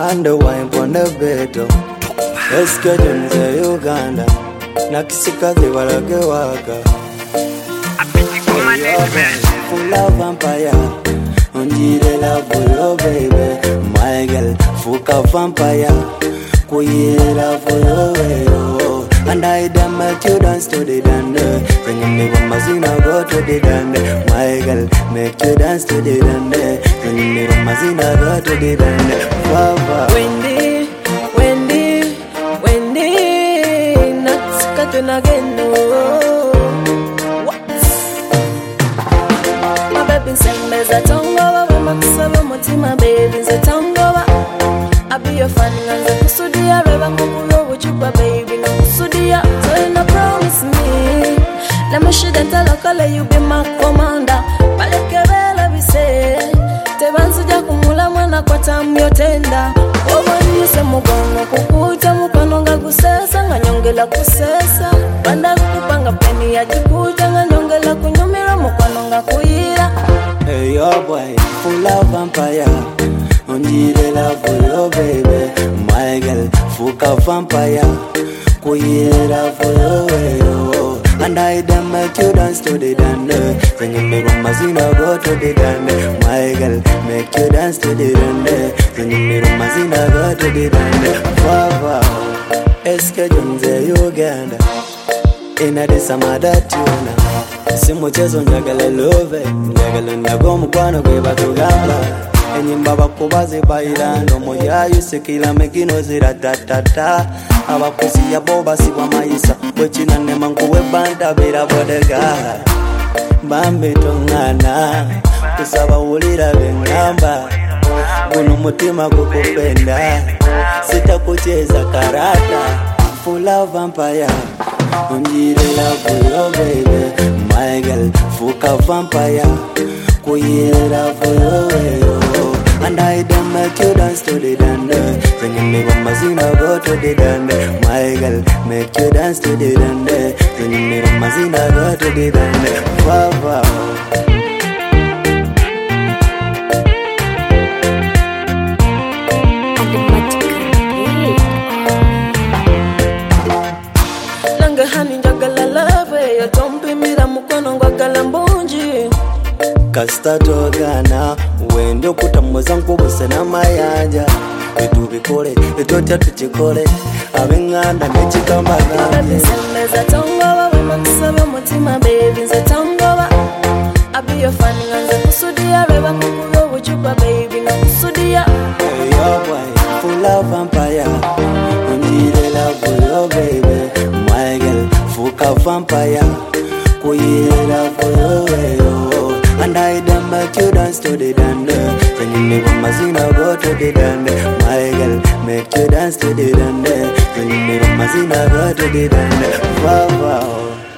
and the wine on the bed. Let's get into Uganda. Nakisikazi walage waka. Full of vampire. Unjire love for your baby. My girl, fuka vampire. Kuyera for your way. And I damn make you dance to the dande. Singing me from Mazina go to the dande. My girl, make you dance to the dande. Singing me from Mazina go to the dande. Baba. Wendy, nuts cutting again. What? My baby sing me za tongo. Makusaba mutima baby za tongo. I be your fan and the kusudia. Reba kukulo wuchupa baby no kusudia. So you no promise me. Let me shoot and tell a color you be my commander. Palekebela bise. Te bansuja kumula mwana kwa tamu yotenda. Obani yuse mugongo kukuta mukanonga kusesa. Nganyongela kusesa. Banda kukupanga peni ya jikuta. Nganyongela kunyumira mukanonga kuhira. Hey yo boy, full of vampire. Unjire love for your baby. My girl, fuka vampire. Kuyera for your way. And I damn make you dance to the dande. Singing me from Mazina go to the dande. My girl, make you dance to the dande. Singing me from Mazina go to the dande. Baba, eske junze Uganda. Ina de samada tuna. Simuchezo njagala love. Njagala ndago mukwano kwe batugamba. Enyimba bakubaze bairando. Moya yusekila mekino zira tatata. Abakusi ya boba siwa maisa. Wechina nemangu webanda bera bodega. Bambi tongana. Kusaba ulira bengamba. Guno mutima kukupenda. Sita kucheza karata. Full of vampire. Unjire love for your baby. My girl, fuka vampire. Kuyera for your way. And I don't make you dance to the dande. Singing me from Mazina go to the dande. My girl, make you dance to the dande. Singing me from Mazina go to the dande. Baba. Kasita togana wende okutamuza nkubuse n'amayanja etubikole etotya tukikole ab'enganda n'ekikambagambye nze tongoba bwe makusaba omutima baby nze tongoba I be your fan nze kusudia lwe bakukula obucupa baby nga kusudia yo boy full of vampire unjire love for your baby my girl fuka vampire kuyera for your way. And I don't make you dance to the dande. Singing me from Mazina go to the dande. My girl, make you dance to the dande. Singing me from Mazina go to the dande. Wow, wow.